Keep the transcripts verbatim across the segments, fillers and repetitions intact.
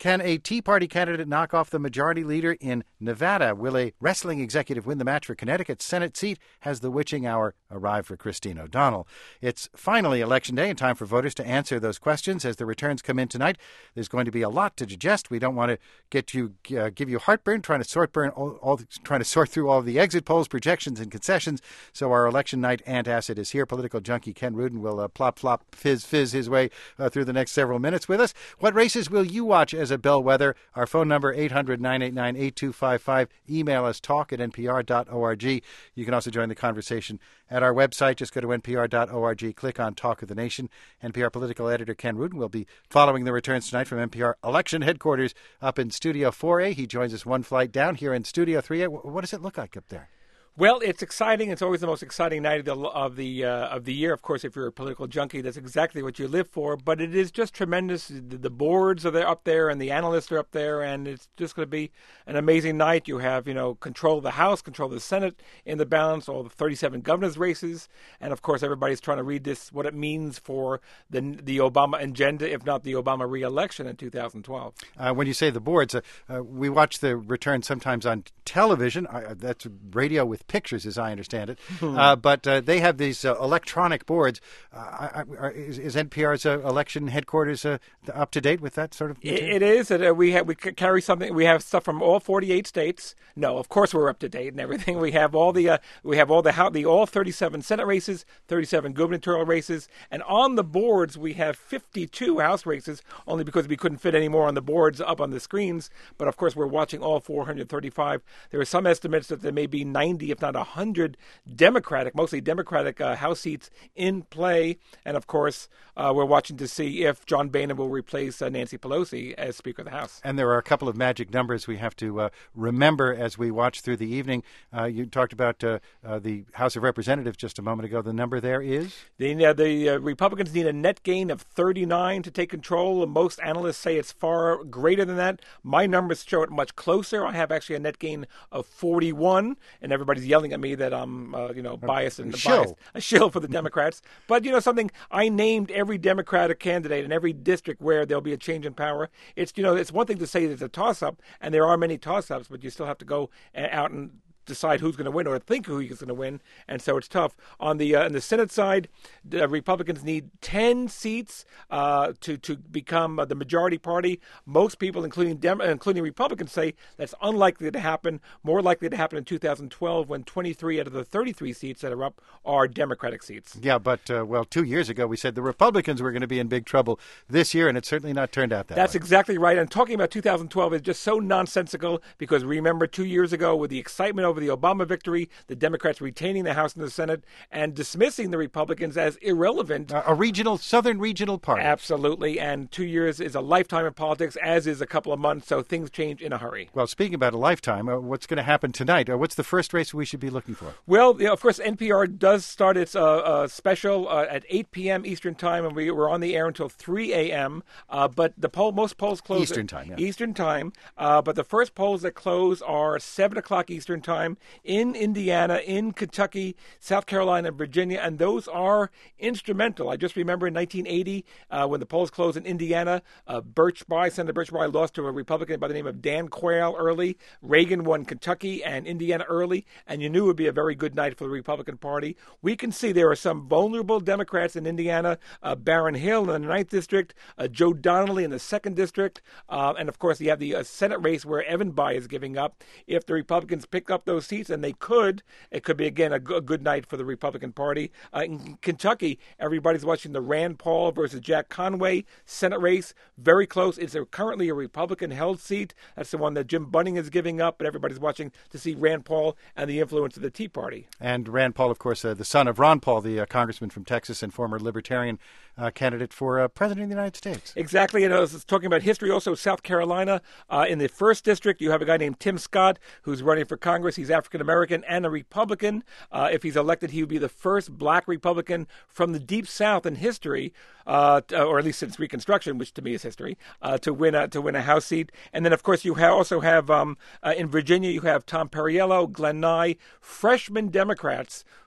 Can a Tea Party candidate knock off the majority leader in Nevada? Will a wrestling executive win the match for Connecticut's Senate seat? Has the witching hour arrived for Christine O'Donnell? It's finally Election Day and time for voters to answer those questions as the returns come in tonight. There's going to be a lot to digest. We don't want to get you uh, give you heartburn trying to sort burn all, all trying to sort through all of the exit polls, projections, and concessions. So our election night antacid is here. Political junkie Ken Rudin will uh, plop flop fizz fizz his way uh, through the next several minutes with us. What races will you watch as a bellwether? Our phone number eight hundred, nine eight nine, eight two five five. Email us talk at n p r dot org. You can also join the conversation at our website. Just go to n p r dot org, click on Talk of the Nation. N P R political editor Ken Rudin will be following the returns tonight from N P R election headquarters up in Studio four A. He joins us one flight down here in Studio three A. What does it look like up there? Well, it's exciting. It's always the most exciting night of the of the uh, of the year. Of course, if you're a political junkie, that's exactly what you live for. But it is just tremendous. The, the boards are there up there, and the analysts are up there, and it's just going to be an amazing night. You have, you know, control of the House, control of the Senate in the balance, all the thirty-seven governors' races, and of course, everybody's trying to read this, what it means for the the Obama agenda, if not the Obama re-election in two thousand twelve. Uh, when you say the boards, uh, uh, we watch the return sometimes on television. Uh, that's radio with pictures, as I understand it. uh, but uh, they have these uh, electronic boards. Uh, I, I, is, is N P R's uh, election headquarters uh, up to date with that sort of material? It, it is. Uh, we have we carry something. We have stuff from all forty-eight states. No, of course we're up to date and everything. We have all the uh, we have all the how the all thirty-seven Senate races, thirty-seven gubernatorial races, and on the boards we have fifty-two House races. Only because we couldn't fit any more on the boards up on the screens. But of course we're watching all four hundred thirty-five. There are some estimates that there may be ninety, if not one hundred Democratic, mostly Democratic uh, House seats in play. And, of course, uh, we're watching to see if John Boehner will replace uh, Nancy Pelosi as Speaker of the House. And there are a couple of magic numbers we have to uh, remember as we watch through the evening. Uh, you talked about uh, uh, the House of Representatives just a moment ago. The number there is? The, uh, the uh, Republicans need a net gain of thirty-nine to take control. Most analysts say it's far greater than that. My numbers show it much closer. I have actually a net gain of forty-one, and everybody's yelling at me that I'm, uh, you know, biased and shill. biased, a shill for the Democrats. But you know something, I named every Democratic candidate in every district where there'll be a change in power. It's you know, it's one thing to say it's a toss-up, and there are many toss-ups, but you still have to go out and decide who's going to win or think who is going to win, and so it's tough. On the uh, on the Senate side, the Republicans need ten seats uh, to to become uh, the majority party. Most people, including Dem- including Republicans, say that's unlikely to happen. More likely to happen in two thousand twelve, when twenty-three out of the thirty-three seats that are up are Democratic seats. Yeah, but uh, well, two years ago we said the Republicans were going to be in big trouble this year, and it's certainly not turned out that That's way. exactly right. And talking about two thousand twelve is just so nonsensical, because remember two years ago with the excitement over the Obama victory, the Democrats retaining the House and the Senate and dismissing the Republicans as irrelevant. Uh, a regional, southern regional party. Absolutely. And two years is a lifetime in politics, as is a couple of months, so things change in a hurry. Well, speaking about a lifetime, uh, what's going to happen tonight? Uh, what's the first race we should be looking for? Well, you know, of course, N P R does start its uh, uh, special uh, at eight p.m. Eastern Time, and we were on the air until three a.m., uh, but the poll, most polls close Eastern Time, yeah. Eastern Time, uh, but the first polls that close are seven o'clock Eastern Time in Indiana, in Kentucky, South Carolina, and Virginia, and those are instrumental. I just remember in nineteen eighty, uh, when the polls closed in Indiana, uh, Birch Bayh, Senator Birch Bayh lost to a Republican by the name of Dan Quayle early. Reagan won Kentucky and Indiana early, and you knew it would be a very good night for the Republican Party. We can see there are some vulnerable Democrats in Indiana, uh, Barron Hill in the ninth District, uh, Joe Donnelly in the second District, uh, and of course you have the uh, Senate race where Evan Bayh is giving up. If the Republicans pick up those seats, and they could, it could be, again, a good night for the Republican Party. Uh, in Kentucky, everybody's watching the Rand Paul versus Jack Conway Senate race. Very close. It's a, currently a Republican-held seat. That's the one that Jim Bunning is giving up, but everybody's watching to see Rand Paul and the influence of the Tea Party. And Rand Paul, of course, uh, the son of Ron Paul, the uh, congressman from Texas and former Libertarian uh, candidate for uh, President of the United States. Exactly. And I was talking about history also. South Carolina, uh, in the first district, you have a guy named Tim Scott who's running for Congress. He's African-American and a Republican. Uh, if he's elected, he would be the first black Republican from the Deep South in history, uh, to, or at least since Reconstruction, which to me is history, uh, to win a to win a House seat. And then, of course, you ha- also have um, uh, in Virginia, you have Tom Perriello, Glenn Nye, freshman Democrats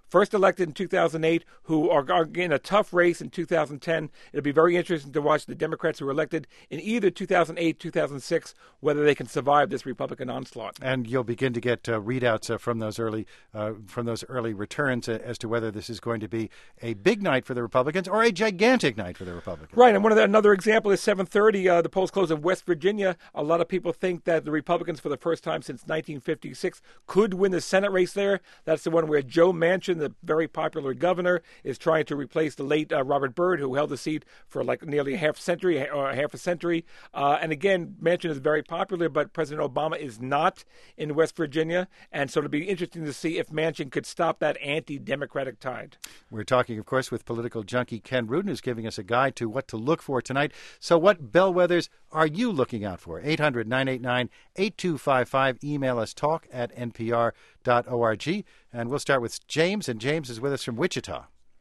first elected in two thousand eight, who are, are in a tough race in two thousand ten. It'll be very interesting to watch the Democrats who were elected in either two thousand eight, two thousand six, whether they can survive this Republican onslaught. And you'll begin to get uh, readouts uh, from those early uh, from those early returns uh, as to whether this is going to be a big night for the Republicans or a gigantic night for the Republicans. Right, and one of the, another example is seven thirty. Uh, the polls close in West Virginia. A lot of people think that the Republicans, for the first time since nineteen fifty-six, could win the Senate race there. That's the one where Joe Manchin, the very popular governor, is trying to replace the late uh, Robert Byrd, who held the seat for like nearly a half century or half a century. Uh, and again, Manchin is very popular, but President Obama is not in West Virginia, and so it'll be interesting to see if Manchin could stop that anti-democratic tide. We're talking, of course, with political junkie Ken Rudin, who's giving us a guide to what to look for tonight. So what bellwethers are you looking out for? eight hundred, nine eight nine, eight two five five. Email us talk at n p r dot org. And we'll start with James, and James is with us from Wichita.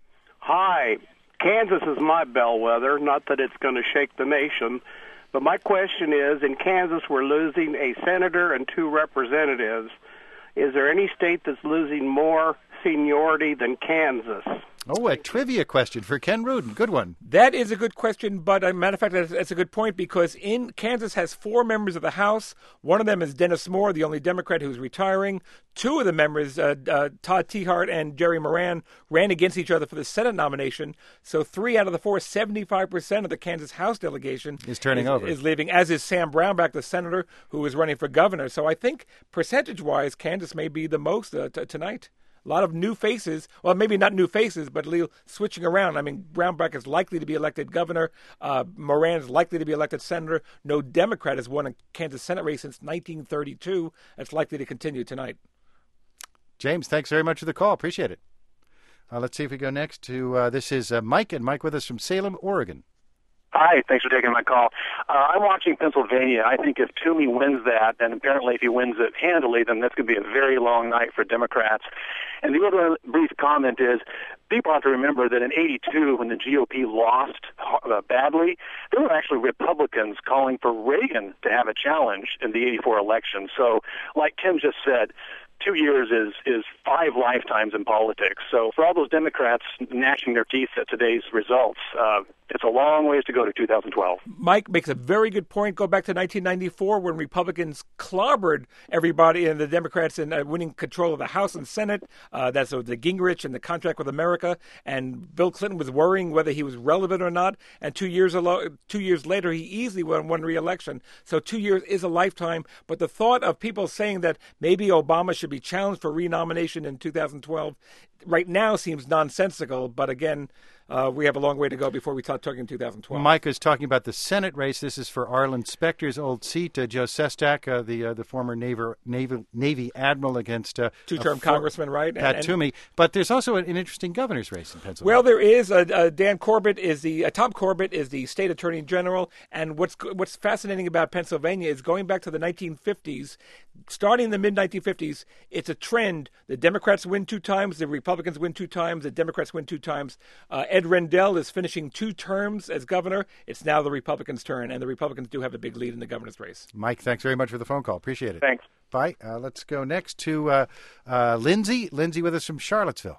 Hi. Kansas is my bellwether, not that it's going to shake the nation. But my question is, in Kansas, we're losing a senator and two representatives. Is there any state that's losing more seniority than Kansas? Oh, a trivia question for Ken Rudin. Good one. That is a good question, but as a matter of fact, that's, that's a good point, because in Kansas has four members of the House. One of them is Dennis Moore, the only Democrat who's retiring. Two of the members, uh, uh, Todd Tiahrt and Jerry Moran, ran against each other for the Senate nomination. So three out of the four, seventy-five percent of the Kansas House delegation is turning is, over. is leaving, as is Sam Brownback, the senator who is running for governor. So I think percentage-wise, Kansas may be the most uh, t- tonight. A lot of new faces. Well, maybe not new faces, but a little switching around. I mean, Brownback is likely to be elected governor. Uh, Moran is likely to be elected senator. No Democrat has won a Kansas Senate race since nineteen thirty-two. That's likely to continue tonight. James, thanks very much for the call. Appreciate it. Uh, let's see if we go next to, uh, this is uh, Mike, and Mike with us from Salem, Oregon. Hi, thanks for taking my call. Uh, I'm watching Pennsylvania. I think if Toomey wins that, and apparently if he wins it handily, then that's going to be a very long night for Democrats. And the other brief comment is, people have to remember that in eighty-two, when the G O P lost uh, badly, there were actually Republicans calling for Reagan to have a challenge in the eighty-four election. So, like Tim just said, two years is, is five lifetimes in politics. So for all those Democrats gnashing their teeth at today's results, uh, it's a long ways to go to two thousand twelve. Mike makes a very good point. Go back to nineteen ninety-four, when Republicans clobbered everybody and the Democrats in uh, winning control of the House and Senate. Uh, that's uh, the Gingrich and the contract with America. And Bill Clinton was worrying whether he was relevant or not. And two years alo- two years later, he easily won, won re-election. So two years is a lifetime. But the thought of people saying that maybe Obama should be challenged for renomination in two thousand twelve right now seems nonsensical. But again, Uh, we have a long way to go before we start talking two thousand twelve. Mike is talking about the Senate race. This is for Arlen Specter's old seat. Uh, Joe Sestak, uh, the uh, the former Navy, Navy, Navy admiral, against uh, two-term for- congressman, right? Pat And- and- Toomey. But there's also an, an interesting governor's race in Pennsylvania. Well, there is. Uh, uh, Dan Corbett is the uh, Tom Corbett is the state attorney general, and what's what's fascinating about Pennsylvania is going back to the nineteen fifties, starting in the mid nineteen fifties. It's a trend. The Democrats win two times, the Republicans win two times, the Democrats win two times. Uh, Ed Rendell is finishing two terms as governor. It's now the Republicans' turn, and the Republicans do have a big lead in the governor's race. Mike, thanks very much for the phone call. Appreciate it. Thanks. Bye. Uh, let's go next to uh, uh, Lindsay. Lindsay with us from Charlottesville.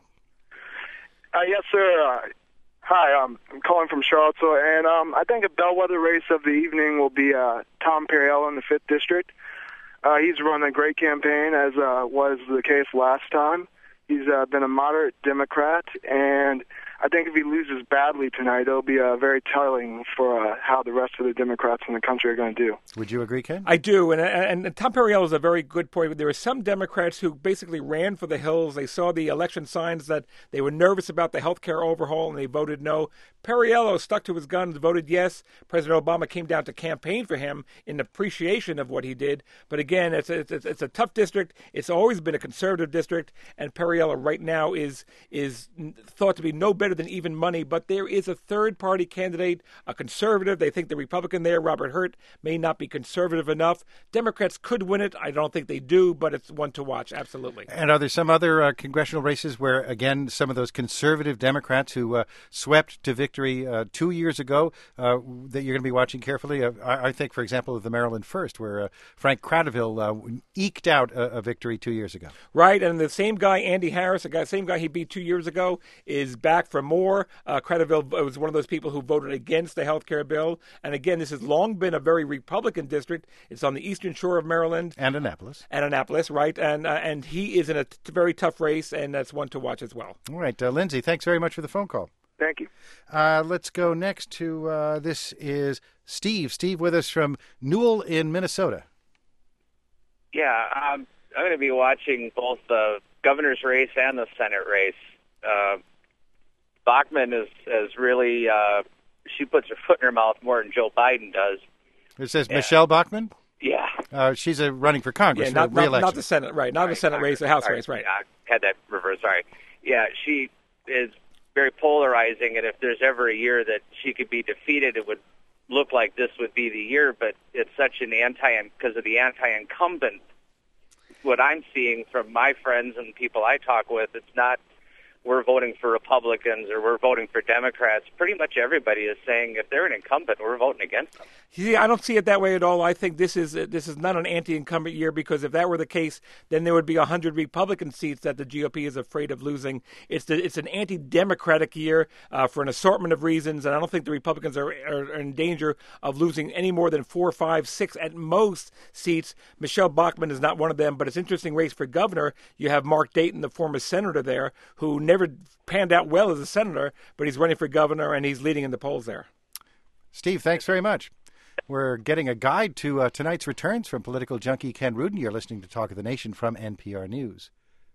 Uh, yes, sir. Uh, hi, um, I'm calling from Charlottesville, and um, I think a bellwether race of the evening will be uh, Tom Perriello in the fifth District. Uh, he's run a great campaign, as uh, was the case last time. He's uh, been a moderate Democrat, and I think if he loses badly tonight, it'll be uh, very telling for uh, how the rest of the Democrats in the country are going to do. Would you agree, Ken? I do, and, and, and Tom Perriello is a very good point. There were some Democrats who basically ran for the hills. They saw the election signs that they were nervous about the health care overhaul, and they voted no. Perriello stuck to his guns, voted yes. President Obama came down to campaign for him in appreciation of what he did. But again, it's a, it's, it's a tough district. It's always been a conservative district, and Perriello right now is is thought to be no better better than even money, but there is a third-party candidate, a conservative. They think the Republican there, Robert Hurt, may not be conservative enough. Democrats could win it. I don't think they do, but it's one to watch, absolutely. And are there some other uh, congressional races where, again, some of those conservative Democrats who uh, swept to victory uh, two years ago uh, that you're going to be watching carefully? Uh, I, I think, for example, of the Maryland First, where uh, Frank Cradaville uh, eked out a, a victory two years ago. Right, and the same guy, Andy Harris, the guy, same guy he beat two years ago, is back for more. Uh, Cradaville was one of those people who voted against the health care bill. And again, this has long been a very Republican district. It's on the eastern shore of Maryland. And Annapolis. And Annapolis, right. And uh, and he is in a t- very tough race, and that's one to watch as well. All right, uh, Lindsay, thanks very much for the phone call. Thank you. Uh, let's go next to, uh, this is Steve. Steve with us from Newell in Minnesota. Yeah, um, I'm going to be watching both the governor's race and the Senate race. Uh, Bachmann is, is really, uh, she puts her foot in her mouth more than Joe Biden does. It says yeah. Michelle Bachmann? Yeah. Uh, she's uh, running for Congress. Yeah, not, for re-election. not, not the Senate, right. Not right, the Senate Congress, race, the House sorry, race, right. I had that reversed, sorry. Yeah, she is very polarizing, and if there's ever a year that she could be defeated, it would look like this would be the year, but it's such an anti, because of the anti-incumbent. What I'm seeing from my friends and people I talk with, it's not we're voting for Republicans or we're voting for Democrats. Pretty much everybody is saying if they're an incumbent, we're voting against them. See, I don't see it that way at all. I think this is this is not an anti-incumbent year, because if that were the case, then there would be one hundred Republican seats that the G O P is afraid of losing. It's the, it's an anti-democratic year uh, for an assortment of reasons, and I don't think the Republicans are, are, are in danger of losing any more than four, five, six at most seats. Michelle Bachmann is not one of them, but it's an interesting race for governor. You have Mark Dayton, the former senator there, who never panned out well as a senator, but he's running for governor, and he's leading in the polls there. Steve, thanks very much. We're getting a guide to uh, tonight's returns from political junkie Ken Rudin. You're listening to Talk of the Nation from N P R News.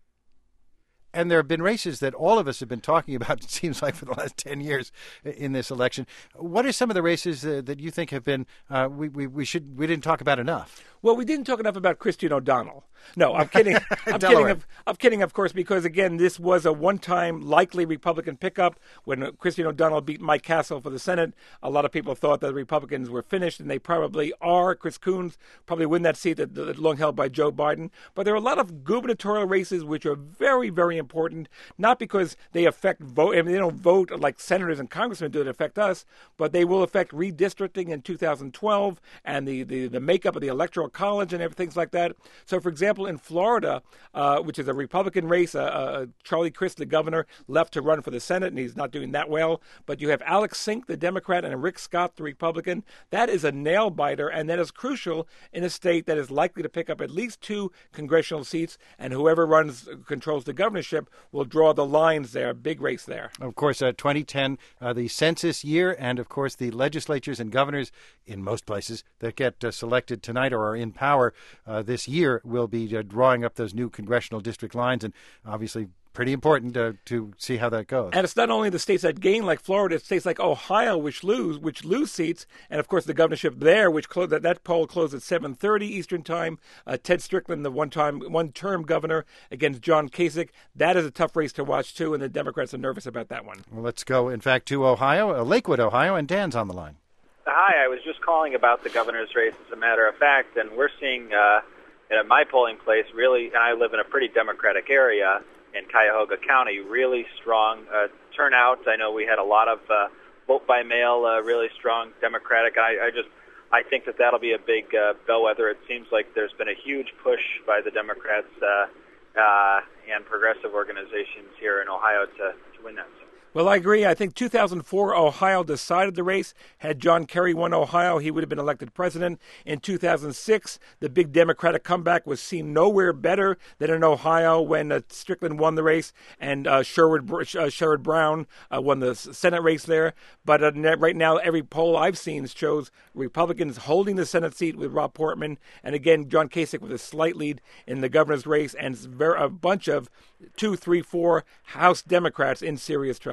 And there have been races that all of us have been talking about, it seems like, for the last ten years in this election. What are some of the races uh, that you think have been, uh, we, we, we should we didn't talk about enough? Well, we didn't talk enough about Christine O'Donnell. No, I'm kidding. I'm kidding. Of, I'm kidding, of course, because, again, this was a one-time likely Republican pickup. When Christine O'Donnell beat Mike Castle for the Senate, a lot of people thought that the Republicans were finished, and they probably are. Chris Coons probably win that seat that, that long held by Joe Biden. But there are a lot of gubernatorial races which are very, very important, not because they affect vote. I mean, they don't vote like senators and congressmen do that affect us, but they will affect redistricting in two thousand twelve and the, the, the makeup of the Electoral College and everything like that. So, for example, in Florida, uh, which is a Republican race, uh, uh, Charlie Crist, the governor, left to run for the Senate, and he's not doing that well. But you have Alex Sink, the Democrat, and Rick Scott, the Republican. That is a nail-biter, and that is crucial in a state that is likely to pick up at least two congressional seats, and whoever runs controls the governorship will draw the lines there. Big race there. Of course, uh, twenty ten, uh, the census year, and, of course, the legislatures and governors in most places that get uh, selected tonight or are in power uh, this year will be uh, drawing up those new congressional district lines, and obviously pretty important uh, to see how that goes. And it's not only the states that gain, like Florida, it's states like Ohio, which lose, which lose seats, and of course the governorship there, which clo- that that poll closed at seven thirty Eastern Time. Uh, Ted Strickland, the one-time, one-term governor, against John Kasich. That is a tough race to watch too, and the Democrats are nervous about that one. Well, let's go, in fact, to Ohio, uh, Lakewood, Ohio, and Dan's on the line. Hi, I was just calling about the governor's race, as a matter of fact, and we're seeing. Uh, at my polling place, really, and I live in a pretty Democratic area in Cuyahoga County, really strong uh, turnout. I know we had a lot of uh, vote by mail, uh, really strong Democratic. I, I just, I think that that'll be a big uh, bellwether. It seems like there's been a huge push by the Democrats uh, uh, and progressive organizations here in Ohio to, to win that seat. Well, I agree. I think two thousand four, Ohio decided the race. Had John Kerry won Ohio, he would have been elected president. In two thousand six, the big Democratic comeback was seen nowhere better than in Ohio when uh, Strickland won the race and uh, Sherwood, uh, Sherrod Brown uh, won the Senate race there. But uh, right now, every poll I've seen shows Republicans holding the Senate seat with Rob Portman. And again, John Kasich with a slight lead in the governor's race, and a bunch of two, three, four House Democrats in serious trouble.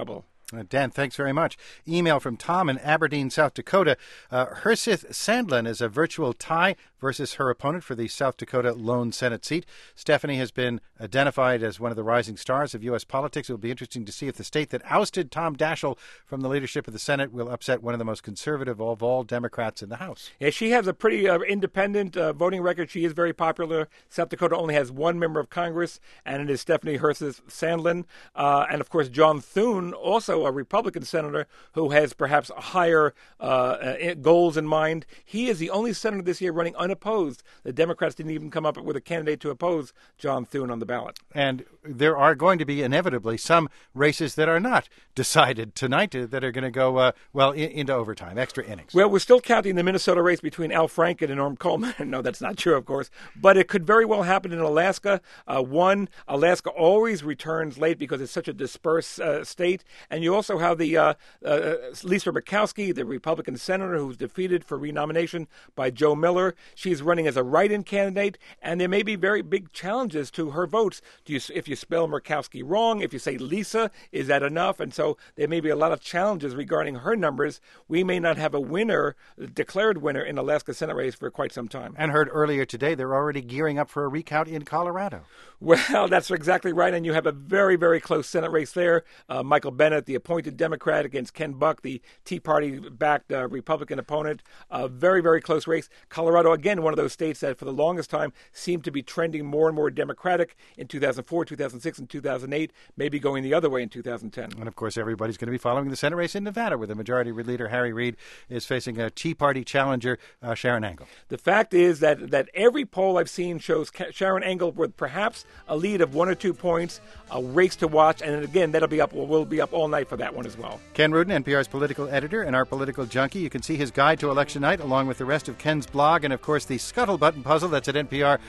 Uh, Dan, thanks very much. Email from Tom in Aberdeen, South Dakota. Uh, Herseth Sandlin is a virtual tie versus her opponent for the South Dakota lone Senate seat. Stephanie has been identified as one of the rising stars of U S politics. It will be interesting to see if the state that ousted Tom Daschle from the leadership of the Senate will upset one of the most conservative of all Democrats in the House. Yeah, she has a pretty uh, independent uh, voting record. She is very popular. South Dakota only has one member of Congress, and it is Stephanie Herseth Sandlin. Uh, and, of course, John Thune, also a Republican senator who has perhaps higher uh, uh, goals in mind. He is the only senator this year running unopposed. The Democrats didn't even come up with a candidate to oppose John Thune on the ballot. And there are going to be inevitably some races that are not decided tonight uh, that are going to go, uh, well, in, into overtime, extra innings. Well, we're still counting the Minnesota race between Al Franken and Norm Coleman. No, that's not true, of course. But it could very well happen in Alaska. Uh, one, Alaska always returns late because it's such a dispersed uh, state. And you also have the uh, uh, Lisa Murkowski, the Republican senator who's defeated for renomination by Joe Miller. She's running as a write-in candidate, and there may be very big challenges to her votes. Do you, if you spell Murkowski wrong, if you say Lisa, is that enough? And so there may be a lot of challenges regarding her numbers. We may not have a winner, declared winner, in Alaska Senate race for quite some time. And heard earlier today they're already gearing up for a recount in Colorado. Well, that's exactly right. And you have a very, very close Senate race there. Uh, Michael Bennet, the appointed Democrat, against Ken Buck, the Tea Party-backed uh, Republican opponent. A very, very close race. Colorado, again, one of those states that for the longest time seemed to be trending more and more Democratic in two thousand four, two thousand six, and two thousand eight, maybe going the other way in two thousand ten. And, of course, everybody's going to be following the Senate race in Nevada, where the Majority Leader Harry Reid is facing a Tea Party challenger, uh, Sharon Angle. The fact is that, that every poll I've seen shows Sharon Angle with perhaps a lead of one or two points, a race to watch, and again, that'll be up. We'll be up all night for that one as well. Ken Rudin, N P R's political editor and our political junkie. You can see his guide to election night along with the rest of Ken's blog and, of course, the Scuttle Button puzzle. That's at npr.org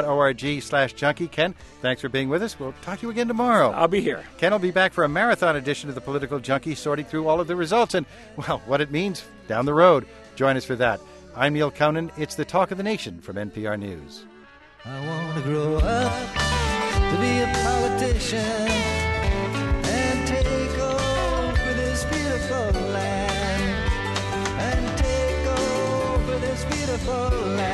slash junkie. Ken, thanks for being with us. We'll talk to you again tomorrow. I'll be here. Ken will be back for a marathon edition of the Political Junkie, sorting through all of the results and, well, what it means down the road. Join us for that. I'm Neil Conan. It's the Talk of the Nation from N P R News. I want to grow up to be a politician and take over this beautiful land and take over this beautiful land.